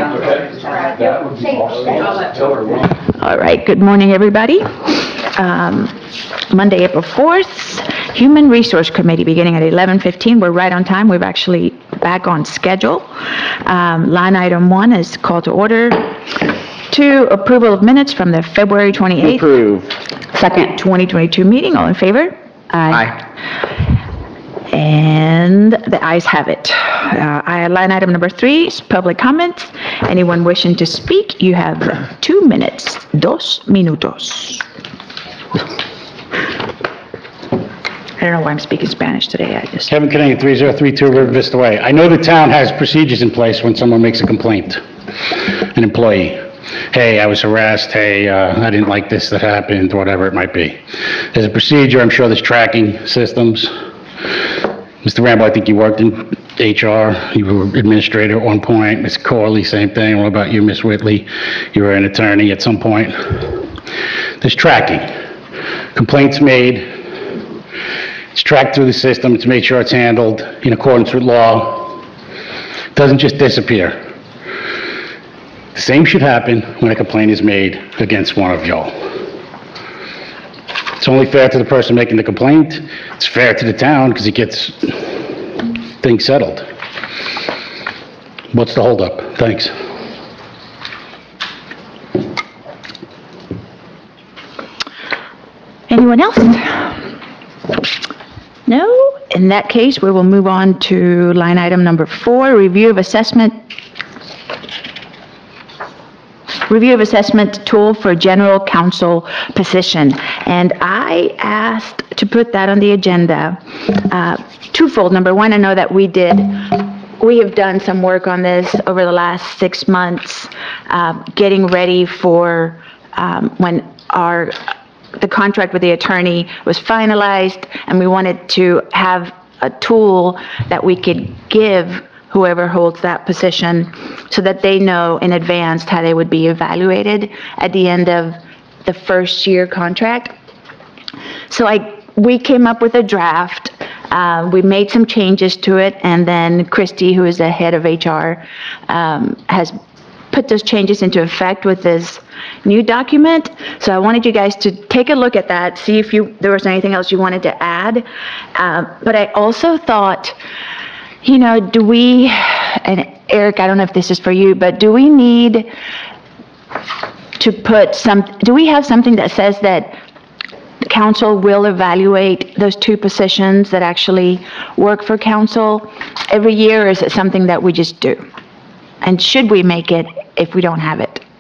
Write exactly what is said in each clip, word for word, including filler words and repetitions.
That would be awesome. All right, good morning, everybody. Um, Monday, April fourth, Human Resource Committee beginning at eleven fifteen. We're right on time. We're actually back on schedule. Um, line item one is call to order. Two, approval of minutes from the February twenty-eighth. Approve. Second, twenty twenty-two meeting. All in favor? Aye. And the ayes have it. Uh, I, line item number three is public comments. Anyone wishing to speak, you have two minutes. Dos minutos. I don't know why I'm speaking Spanish today. I just. Kevin Canning, three zero three two River Vista Way. I know the town has procedures in place when someone makes a complaint, an employee. Hey, I was harassed. Hey, uh, I didn't like this that happened, whatever it might be. There's a procedure. I'm sure there's tracking systems. Mister Rambo, I think you worked in H R. You were administrator at one point. Miz Corley, same thing. What about you, Miz Whitley? You were an attorney at some point. There's tracking. Complaints made. It's tracked through the system to make sure it's handled in accordance with law. It doesn't just disappear. The same should happen when a complaint is made against one of y'all. It's only fair to the person making the complaint. It's fair to the town because it gets things settled. What's the holdup? Thanks. Anyone else? No? In that case, we will move on to line item number four, review of assessment. Review of assessment tool for general counsel position. And I asked to put that on the agenda uh, twofold. Number one, I know that we did, we have done some work on this over the last six months, uh, getting ready for um, when our the contract with the attorney was finalized, and we wanted to have a tool that we could give whoever holds that position so that they know in advance how they would be evaluated at the end of the first year contract. So I, we came up with a draft. Uh, we made some changes to it, and then Christy, who is the head of H R, um, has put those changes into effect with this new document. So I wanted you guys to take a look at that, see if you there was anything else you wanted to add. Uh, but I also thought, you know, do we, and Eric, I don't know if this is for you, but do we need to put some, do we have something that says that the council will evaluate those two positions that actually work for council every year, or is it something that we just do? And should we make it if we don't have it?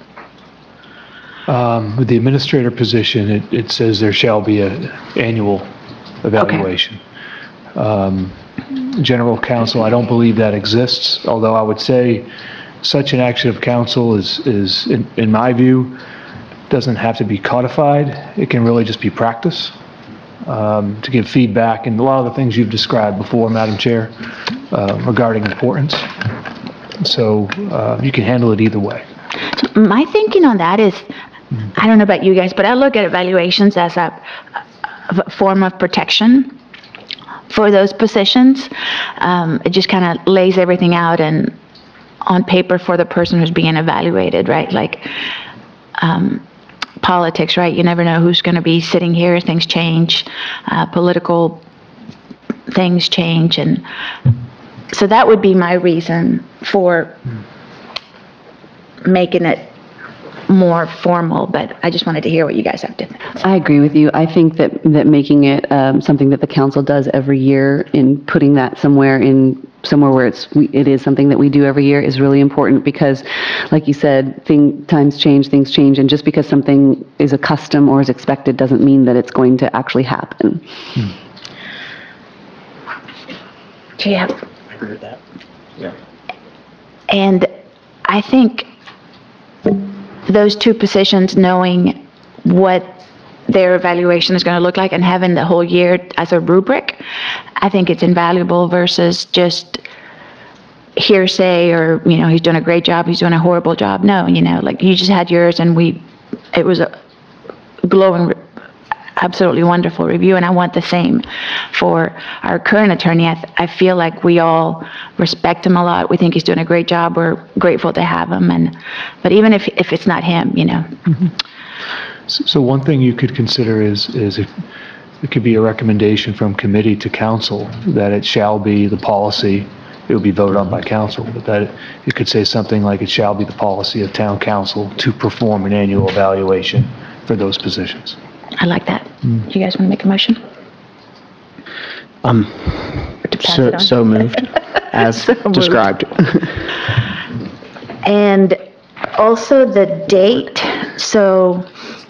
Um, with the administrator position, it, it says there shall be an annual evaluation. Okay. Um, General counsel, I don't believe that exists, although I would say such an action of counsel is, is in, in my view, doesn't have to be codified. It can really just be practice um, to give feedback and a lot of the things you've described before, Madam Chair, uh, regarding importance. So uh, you can handle it either way. So my thinking on that is, I don't know about you guys, but I look at evaluations as a, a form of protection for those positions. Um, it just kind of lays everything out and on paper for the person who's being evaluated, right? Like um, politics, right? You never know who's going to be sitting here. Things change. Uh, political things change. And so that would be my reason for making it more formal, but I just wanted to hear what you guys have to think. I agree with you. I think that, that making it um, something that the council does every year and putting that somewhere in somewhere where it's we, it is something that we do every year is really important because, like you said, thing, times change, things change, and just because something is a custom or is expected doesn't mean that it's going to actually happen. Hmm. Yeah. I agree with that. Yeah. And I think those two positions, knowing what their evaluation is going to look like and having the whole year as a rubric, I think it's invaluable versus just hearsay or, you know, he's doing a great job, he's doing a horrible job. No, you know, like you just had yours and we, it was a glowing absolutely wonderful review, and I want the same for our current attorney. I, th- I feel like we all respect him a lot. We think he's doing a great job. We're grateful to have him, and but even if if it's not him, you know. So so one thing you could consider is, is if it could be a recommendation from committee to council that it shall be the policy, it would be voted on by council, but that it- you could say something like it shall be the policy of town council to perform an annual evaluation for those positions. I like that. Do you guys want to make a motion? Um, To pass so, it on? so moved, as So moved. described. And also the date, so,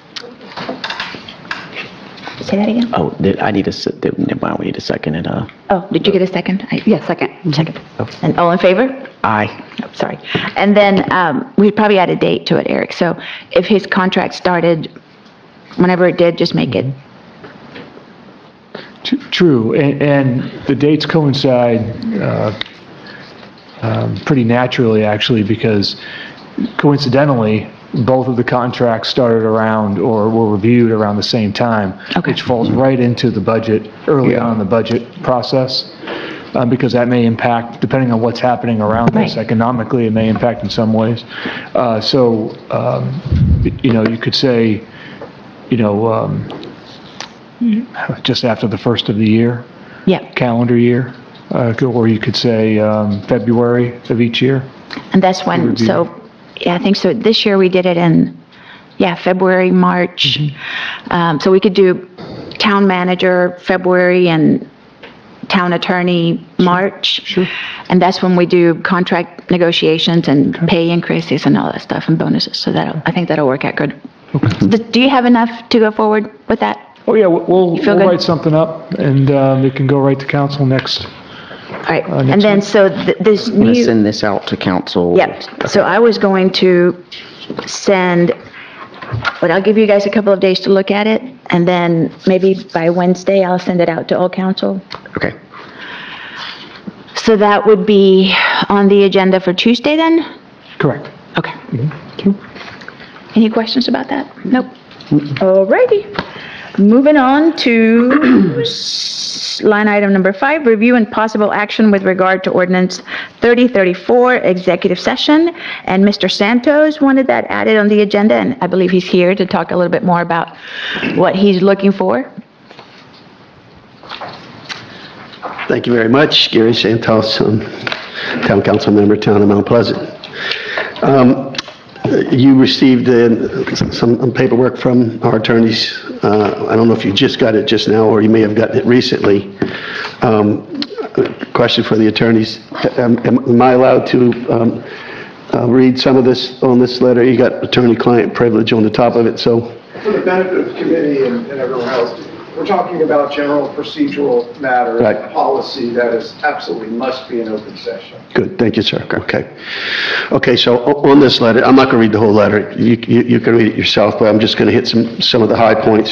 say that again? Oh, did, I need a, se- did, why don't we need a second it, uh, Oh, did you get a second? I- Yeah, second. Second. And all in favor? aye. Oh, sorry. And then um, we'd probably add a date to it, Eric. So if his contract started whenever it did, just make it. T- True, and, and the dates coincide uh, um, pretty naturally, actually, because coincidentally, both of the contracts started around or were reviewed around the same time, Okay. which falls right into the budget, early on in the budget process, um, because that may impact, depending on what's happening around us Right. economically, it may impact in some ways. Uh, So, um, y- you know, you could say, you know, um, just after the first of the year, Yeah. calendar year, uh, or you could say um, February of each year. And that's when, Review. so, yeah, I think so. This year we did it in, yeah, February, March. Um, So we could do town manager, February, and town attorney, March. Sure. And that's when we do contract negotiations and pay increases and all that stuff and bonuses. So that, I think that'll work out good. Do do you have enough to go forward with that? Oh, yeah, we'll, we'll You feel we'll good? write something up, and um, it can go right to council next. All right. Uh, And next then, week. so th- this I'm gonna new. send this out to council. Yep, so I was going to send, but I'll give you guys a couple of days to look at it, and then maybe by Wednesday, I'll send it out to all council. Okay. So that would be on the agenda for Tuesday then? Correct. Okay. Any questions about that? Nope. All righty. Moving on to s- line item number five, review and possible action with regard to ordinance thirty thirty-four, executive session. And Mister Santos wanted that added on the agenda, and I believe he's here to talk a little bit more about what he's looking for. Thank you very much. Gary Santos, um, Town Council Member, Town of Mount Pleasant. Um, You received uh, some paperwork from our attorneys. Uh, I don't know if you just got it just now, or you may have gotten it recently. Um, Question for the attorneys. Am am I allowed to um, uh, read some of this on this letter? You got attorney-client privilege on the top of it, so. For the benefit of the committee and and everyone else, we're talking about general procedural matter, Right. policy that is absolutely must be an open session. Good, thank you, sir. Okay. Okay, so o- on this letter, I'm not going to read the whole letter. You you you can read it yourself, but I'm just going to hit some some of the high points.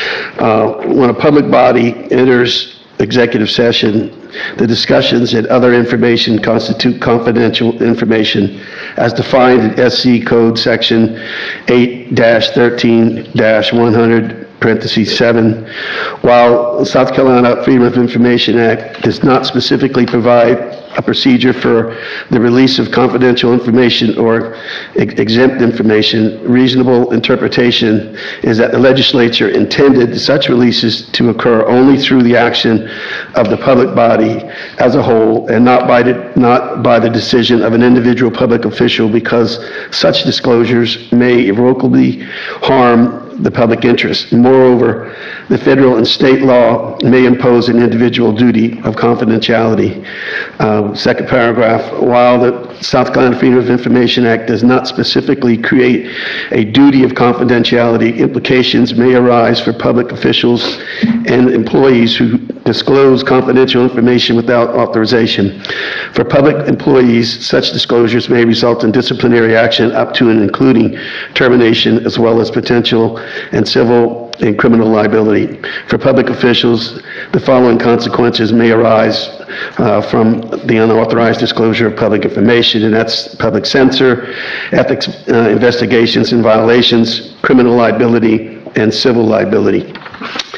Uh, When a public body enters executive session, the discussions and other information constitute confidential information as defined in S C Code Section eight thirteen one hundred, parentheses seven. While South Carolina Freedom of Information Act does not specifically provide a procedure for the release of confidential information or ex- exempt information, reasonable interpretation is that the legislature intended such releases to occur only through the action of the public body as a whole and not by the, not by the decision of an individual public official, because such disclosures may irrevocably harm the public interest. Moreover, the federal and state law may impose an individual duty of confidentiality. Uh, Second paragraph, while the South Carolina Freedom of Information Act does not specifically create a duty of confidentiality, implications may arise for public officials and employees who disclose confidential information without authorization. For public employees, such disclosures may result in disciplinary action up to and including termination, as well as potential and civil and criminal liability. For public officials, the following consequences may arise uh, from the unauthorized disclosure of public information, and that's public censor, ethics uh, investigations and violations, criminal liability, and civil liability.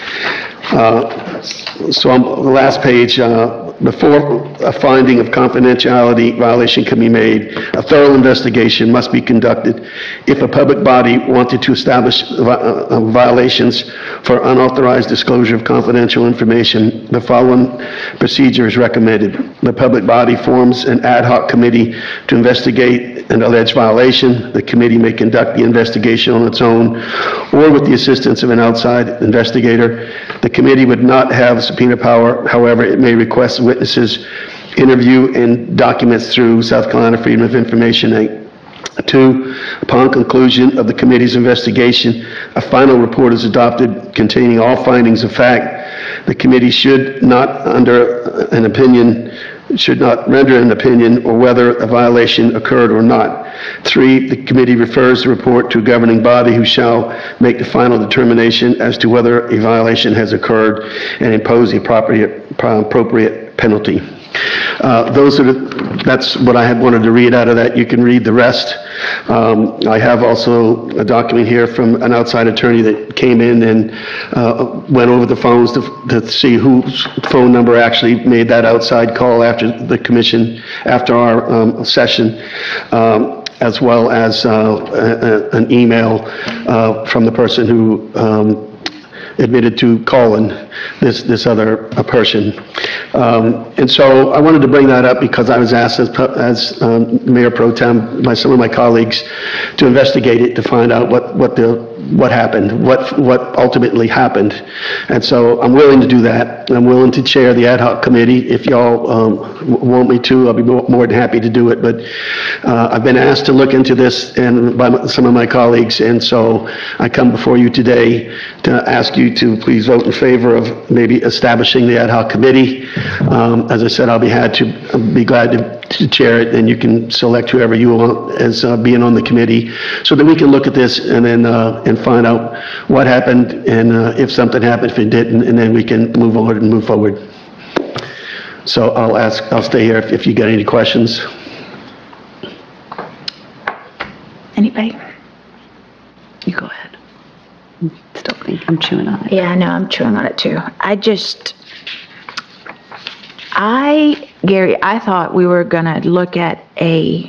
Uh, So on the last page, uh, before a finding of confidentiality violation can be made, a thorough investigation must be conducted. If a public body wanted to establish vi- uh, violations for unauthorized disclosure of confidential information, the following procedure is recommended. The public body forms an ad hoc committee to investigate an alleged violation. The committee may conduct the investigation on its own or with the assistance of an outside investigator. The committee would not have subpoena power. However, it may request witnesses, interview, and documents through South Carolina Freedom of Information Act. Two, upon conclusion of the committee's investigation, a final report is adopted containing all findings of fact. The committee should not, under an opinion, should not render an opinion or whether a violation occurred or not. Three, the committee refers the report to a governing body who shall make the final determination as to whether a violation has occurred and impose the appropriate, appropriate penalty. Uh, Those are, the- that's what I had wanted to read out of that. You can read the rest. Um, I have also a document here from an outside attorney that came in and uh, went over the phones to to see whose phone number actually made that outside call after the commission, after our um, session, um, as well as uh, a- a- an email uh, from the person who um, admitted to calling this, this other uh, person. Um, And so I wanted to bring that up because I was asked as, pu- as um, Mayor Pro Tem by some of my colleagues to investigate it, to find out what, what the, what happened, what, what ultimately happened. And so I'm willing to do that. I'm willing to chair the ad hoc committee. If y'all um, w- want me to, I'll be mo- more than happy to do it. But uh, I've been asked to look into this and by m- some of my colleagues, and so I come before you today to ask you to please vote in favor of maybe establishing the ad hoc committee. Um, As I said, I'll be had to, I'll be glad to to chair it, and you can select whoever you want as uh, being on the committee, so that we can look at this and then, uh, and find out what happened, and uh, if something happened, if it didn't, and then we can move on and move forward. So I'll ask, I'll stay here if if you got any questions. Anybody? You go ahead. Still think I'm chewing on it. Yeah, I know, I'm chewing on it too. I just, I, Gary, I thought we were gonna look at a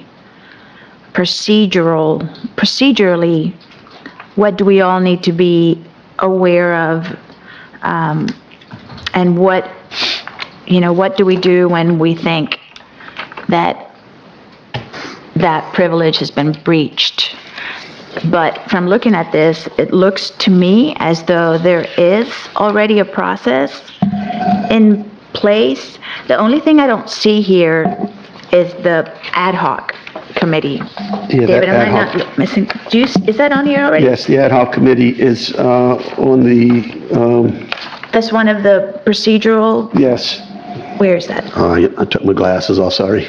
procedural, procedurally, what do we all need to be aware of? Um, and what, you know, what do we do when we think that that privilege has been breached? But from looking at this, it looks to me as though there is already a process in place. The only thing I don't see here is the ad hoc committee. that David, am I ad hoc- not missing, do you, is that on here already? Yes, the ad hoc committee is uh, on the, um, That's one of the procedural, yes. where is that? Oh, I I took my glasses off, sorry.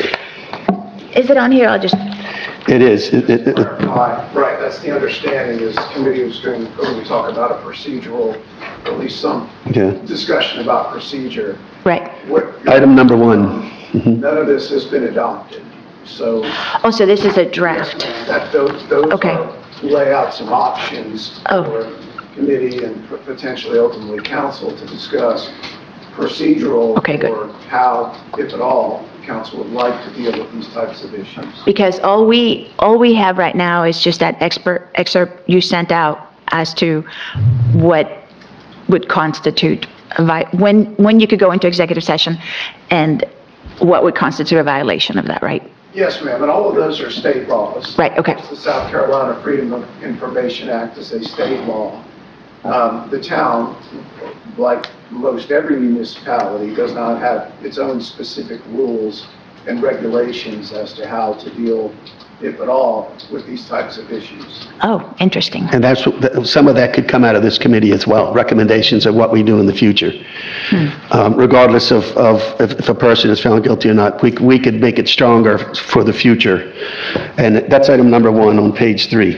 Is it on here? I'll just, It is. It- it- it- Right, right, that's the understanding, is committee was going, going to talk about a procedural, or at least some Yeah. discussion about procedure. right. What, Item number one. Mhm. none of this has been adopted, so Oh, so this is a draft. that, those, those Okay. are- lay out some options Oh. for committee and potentially ultimately council to discuss procedural. Okay, good. Or how, if at all, council would like to deal with these types of issues. Because all we, all we have right now is just that expert, excerpt you sent out as to what would constitute, a vi- when, when you could go into executive session and what would constitute a violation of that, right? Yes, ma'am, and all of those are state laws. Right, okay. The South Carolina Freedom of Information Act is a state law. Um, The town, like most every municipality, does not have its own specific rules and regulations as to how to deal, if at all, with these types of issues. Oh, interesting. And that's, what- that- some of that could come out of this committee as well, recommendations of what we do in the future. Um, Regardless of, of if if a person is found guilty or not, we, we could make it stronger for the future. And that's item number one on page three.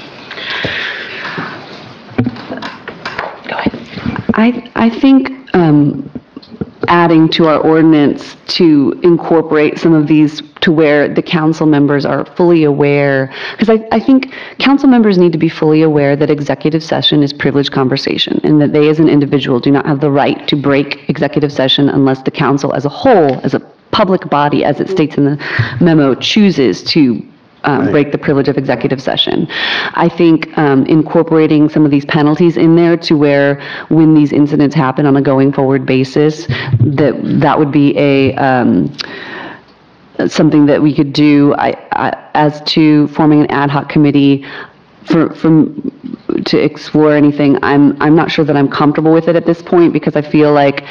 Go ahead. I, I think um, adding to our ordinance to incorporate some of these to where the council members are fully aware, because I, I think council members need to be fully aware that executive session is privileged conversation, and that they as an individual do not have the right to break executive session unless the council as a whole, as a public body, as it states in the memo, chooses to um, break the privilege of executive session. I think um, incorporating some of these penalties in there to where when these incidents happen on a going forward basis, that that would be a um, something that we could do. I, I, as to forming an ad hoc committee for, for, to explore anything, I'm, I'm not sure that I'm comfortable with it at this point, because I feel like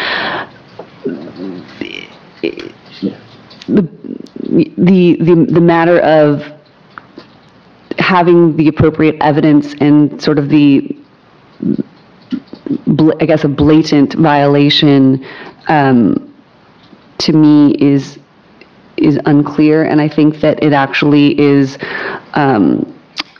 the, the, the, the matter of having the appropriate evidence and sort of the, bl- I guess, a blatant violation, um, to me is, is unclear, and I think that it actually is, um,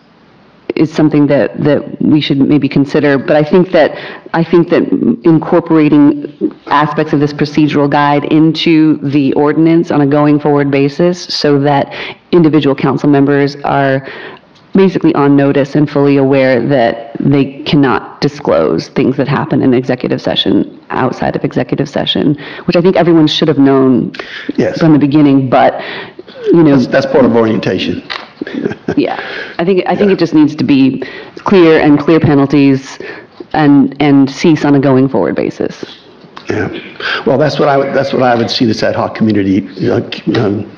is something that, that we should maybe consider. But I think that, I think that incorporating aspects of this procedural guide into the ordinance on a going forward basis so that individual council members are basically on notice and fully aware that they cannot disclose things that happen in executive session outside of executive session, which I think everyone should have known Yes. from the beginning, but, you know. That's, that's part of orientation. Yeah, I think, I think it just needs to be clear and clear penalties and, and cease on a going forward basis. Yeah. Well, that's what I would, that's what I would see this ad hoc community, you know, um,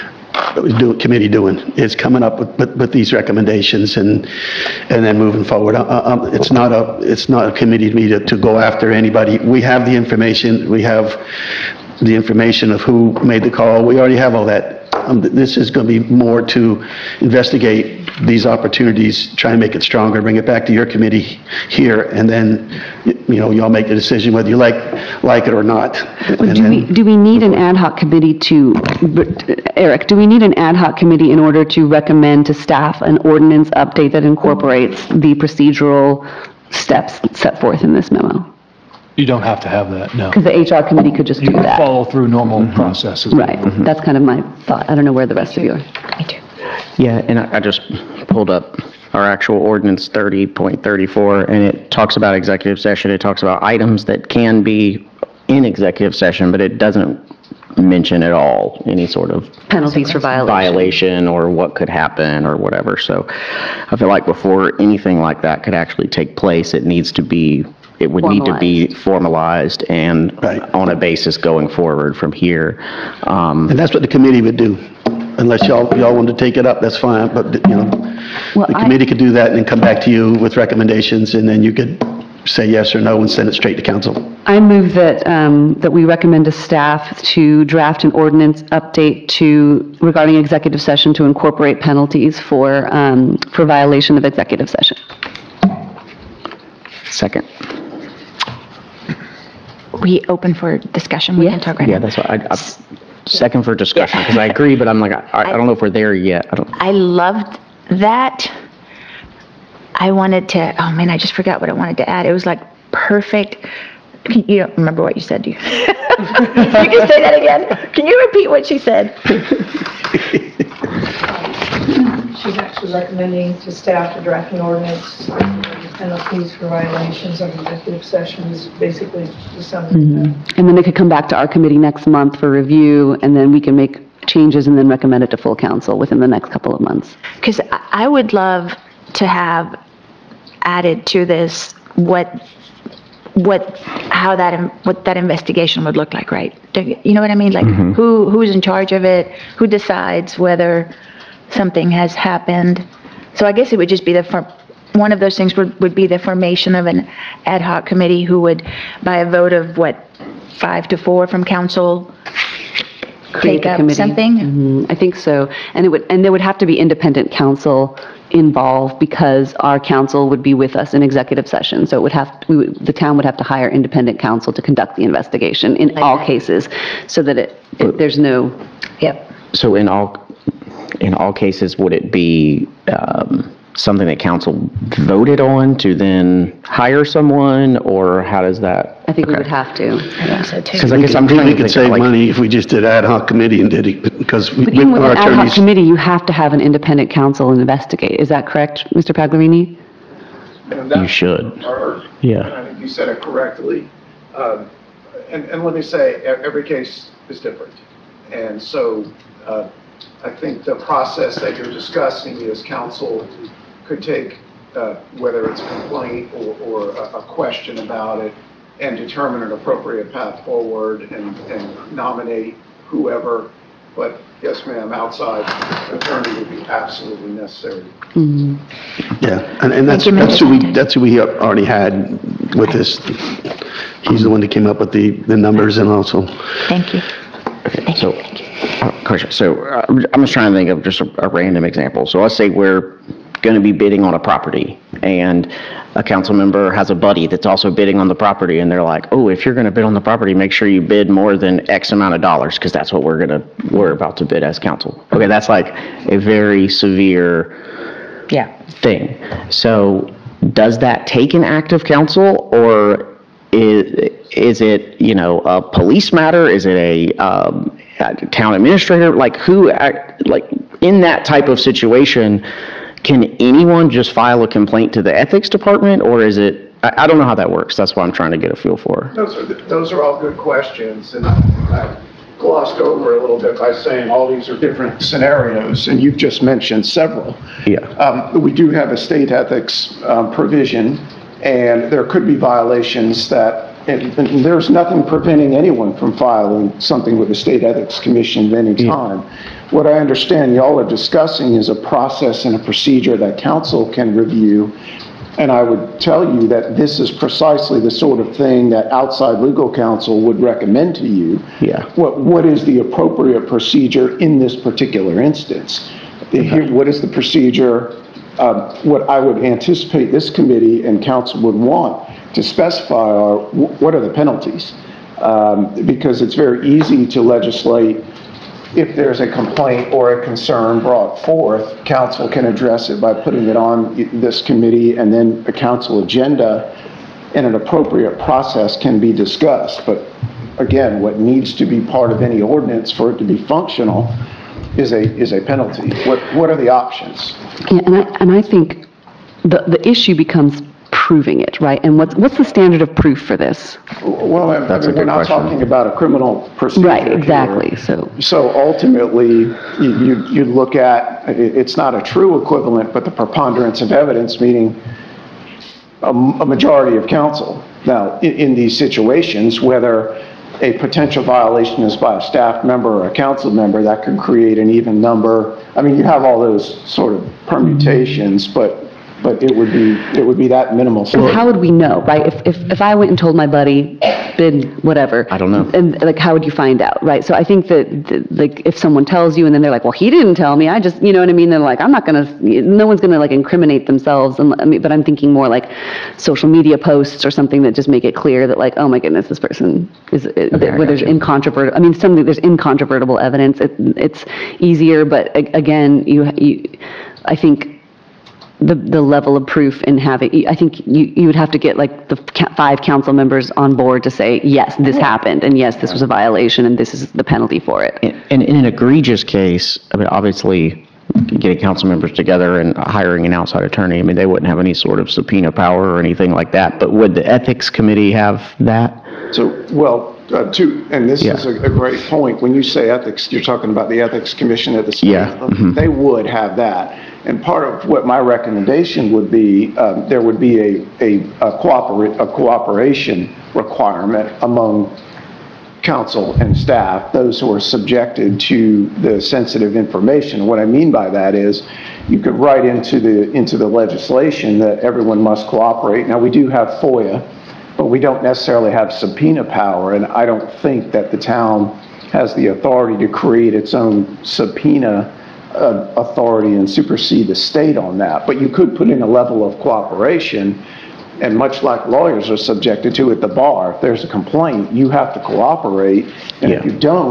do, committee doing, is coming up with, with, with these recommendations and, and then moving forward. Uh, uh, it's not a, it's not a committee to me to, to go after anybody. We have the information, we have the information of who made the call. We already have all that. Um, this is going to be more to investigate these opportunities, try and make it stronger, bring it back to your committee here, and then, you know, y'all make the decision whether you like, like it or not. But And do we, then- do we need an ad hoc committee to, Eric, do we need an ad hoc committee in order to recommend to staff an ordinance update that incorporates the procedural steps set forth in this memo? You don't have to have that, no. Because the H R committee could just You do can that. follow through normal processes. Right, that's kind of my thought. I don't know where the rest of you are. Me too. Yeah, and I I just pulled up our actual ordinance thirty point thirty-four, and it talks about executive session. It talks about items that can be in executive session, but it doesn't mention at all any sort of Penalties for violation. violation or what could happen or whatever. So I feel like before anything like that could actually take place, it needs to be, it would need to be formalized and Right. on a basis going forward from here. Um, And that's what the committee would do. Unless y'all, y'all want to take it up, that's fine, but, you know, Well, the I- committee could do that and then come back to you with recommendations, and then you could say yes or no and send it straight to council. I move that, um, that we recommend to staff to draft an ordinance update to, regarding executive session to incorporate penalties for, um, for violation of executive session. Second. We open for discussion, we can Yes. talk right Yeah, now. that's what I, I, second for discussion, because I agree, but I'm like, I, I don't know if we're there yet. I don't, I loved that. I wanted to, oh man, I just forgot what I wanted to add. It was like perfect. Can, you don't remember what you said, do you? You can say that again? Can you repeat what she said? She's actually recommending to staff to draft an ordinance, penalties for violations of executive sessions, basically the summary of that. And then it could come back to our committee next month for review, and then we can make changes and then recommend it to full council within the next couple of months. Because I would love to have added to this what, what, how that, in- what that investigation would look like, right? Don't You you know what I mean? Like, who, who's in charge of it? Who decides whether something has happened? So I guess it would just be the, for- one of those things would, would be the formation of an ad hoc committee who would, by a vote of what, five to four from council, Create take a up committee. something? Mhm, I think so. And it would, and there would have to be independent counsel involved because our counsel would be with us in executive session. So it would have, we would- the town would have to hire independent counsel to conduct the investigation in all cases so that it, it- there's no, Yep. so in all, in all cases, would it be, um, something that council voted on to then hire someone, or how does that? I think we Okay. would have to. I think so too. Because I We guess could- I'm trying We to could think, save like- money if we just did ad hoc committee and did it, because we, But even with our an ad hoc attorneys. committee, you have to have an independent counsel investigate. Is that correct, Mister Pagliarini? And that- You should. or- Yeah. and I think you said it correctly. Um, And, and let me say, e- every case is different. And so uh, I think the process that you're discussing is council could take, uh, whether it's a complaint or, or a a question about it, and determine an appropriate path forward and, and nominate whoever. But yes, ma'am, outside attorney would be absolutely necessary. Yeah, and, and that's, Thank you, that's who we, Mister that's who we already had with this. He's the one that came up with the, the numbers and also, Thank you. Okay, so, uh, question, so uh, I'm just trying to think of just a, a random example. So let's say we're going to be bidding on a property, and a council member has a buddy that's also bidding on the property, and they're like, oh, if you're going to bid on the property, make sure you bid more than X amount of dollars, because that's what we're going to, we're about to bid as council. Okay, that's like a very severe Yeah. thing. So does that take an act of council, or is, is it, you know, a police matter? Is it a, um, a town administrator? Like who, act like in that type of situation, can anyone just file a complaint to the ethics department, or is it, I, I don't know how that works. That's what I'm trying to get a feel for. Those are, those are all good questions, and I glossed over a little bit by saying all these are different scenarios, and you've just mentioned several. Yeah. Um, We do have a state ethics um, provision, and there could be violations that, and and there's nothing preventing anyone from filing something with the State Ethics Commission at any time. What I understand y'all are discussing is a process and a procedure that council can review, and I would tell you that this is precisely the sort of thing that outside legal counsel would recommend to you. Yeah. What, what is the appropriate procedure in this particular instance? Here, what is the procedure, um, what I would anticipate this committee and council would want to specify are, wh- what are the penalties? Um, Because it's very easy to legislate. If there's a complaint or a concern brought forth, council can address it by putting it on this committee, and then a council agenda, and an appropriate process can be discussed. But again, what needs to be part of any ordinance for it to be functional is a, is a penalty. What, what are the options? Yeah, and I, and I think the, the issue becomes proving it, right? And what's, what's the standard of proof for this? Well, I I That's a mean, we're good not question. talking about a criminal procedure Right, here. exactly, so. So ultimately, you, you you look at, it- it's not a true equivalent, but the preponderance of evidence, meaning a, a majority of counsel. Now, in, in these situations, whether a potential violation is by a staff member or a council member, that could create an even number. I mean, you have all those sort of permutations, but, but it would be, it would be that minimal. Because how would we know, right? If, if, if I went and told my buddy, bid whatever. I don't know. And like, how would you find out, right? So I think that, that, like, if someone tells you and then they're like, well, he didn't tell me, I just, you know what I mean? They're like, I'm not gonna, no one's gonna like incriminate themselves. And I mean, but I'm thinking more like social media posts or something that just make it clear that like, oh my goodness, this person is, where there's incontrovertible, I mean, something, there's incontrovertible evidence. It, it's easier, but a- again, you, you, I think the, the level of proof in having, I think you, you would have to get like the ca- five council members on board to say, yes, this happened, and yes, this was a violation, and this is the penalty for it. And in an egregious case, I mean, obviously, getting council members together and hiring an outside attorney, I mean, they wouldn't have any sort of subpoena power or anything like that, but would the ethics committee have that? So, well, uh, two, and this Yeah. is a, a great point. When you say ethics, you're talking about the Ethics Commission at the state. Yeah, mhm. They would have that. And part of what my recommendation would be, um, there would be a, a, a cooperate, a cooperation requirement among council and staff, those who are subjected to the sensitive information. What I mean by that is, you could write into the, into the legislation that everyone must cooperate. Now, we do have FOIA, but we don't necessarily have subpoena power, and I don't think that the town has the authority to create its own subpoena uh, authority and supersede the state on that. But you could put in a level of cooperation, and much like lawyers are subjected to at the bar, if there's a complaint, you have to cooperate, and if Yeah. you don't,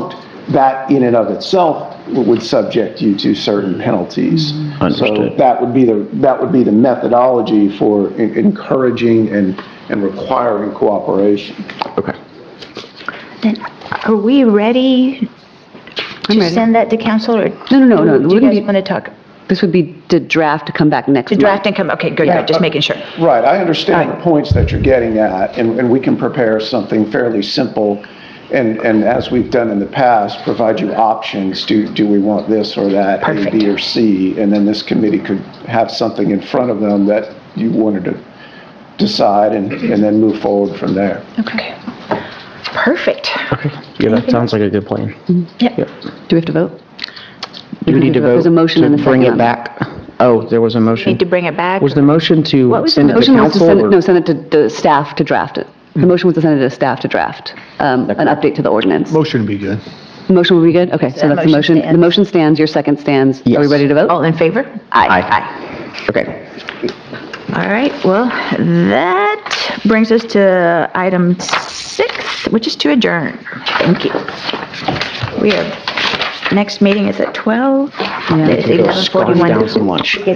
that in and of itself would subject you to certain penalties. So Understood. that would be the, that would be the methodology for en- encouraging and, and requiring cooperation. Okay. Then, are we ready I'm to ready. send that to council, or? No, no, no, no, Do we you can guys be- want to talk? This would be to draft to come back next To month. draft and come, okay, good, good, just making sure. Right, I understand the points that you're getting at, and, and we can prepare something fairly simple, and, and as we've done in the past, provide you options. Do, do we want this or that, A, Perfect. B, or C? And then this committee could have something in front of them that you wanted to decide, and, and then move forward from there. Okay. Perfect. Okay. Yeah, that sounds like a good plan. Yep. Do we have to vote? Do we need to vote? There's a motion and a To bring second it on it. back? Oh, there was a motion? Need to bring it back? Was the motion What to was the send it to Motion was to council? send it, or- no, send it to the staff to draft it. The motion was to send it to staff to draft, um, an update to the ordinance. Motion would be good. The motion will be good? Okay, so that that's the motion motion. The stands? motion stands, your second stands. Are we Yes. ready to vote? All in favor? Aye. Aye. Okay. All right, well, that brings us to item six, which is to adjourn. Thank you. We are, next meeting is at twelve. Yeah. It's Go eleven scarf forty-one. down some lunch.